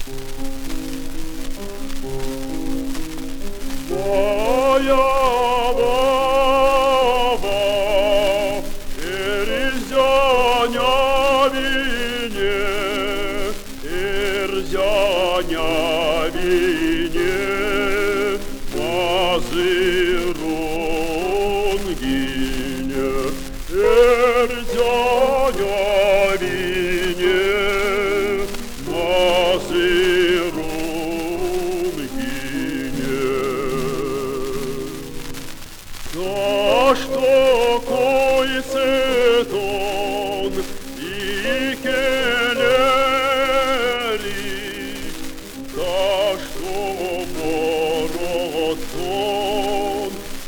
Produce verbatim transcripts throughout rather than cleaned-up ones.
Моя баба, Эрзяня вине, Эрзяня вине, Мазырун гине, Эрзяня вине, Мазырун гине. Да что койцет он и келери, да что борот он и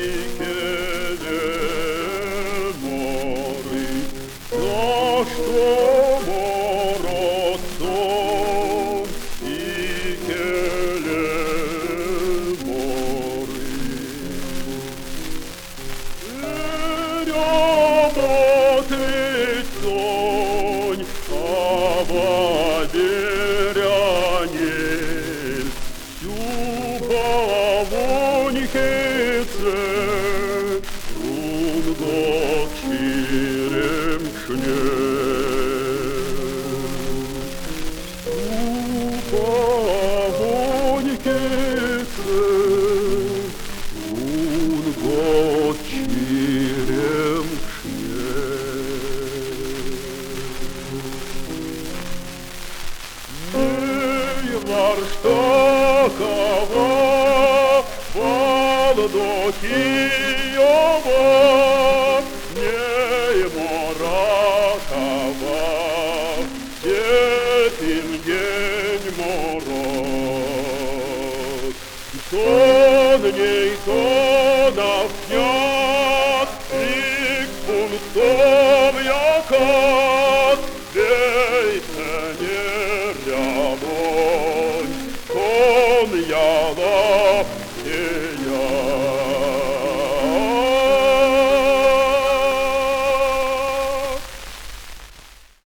келемори, да что борот он и келемори. Работает сонь, а вадерянель, всю полонькеце, рунгот черемшнель. Всю полонькеце, рунгот Варштакова, Валдокиева, ней Маракова, Детин день мороз. То ней то навнят, Рик пунктов якат, Бейтене.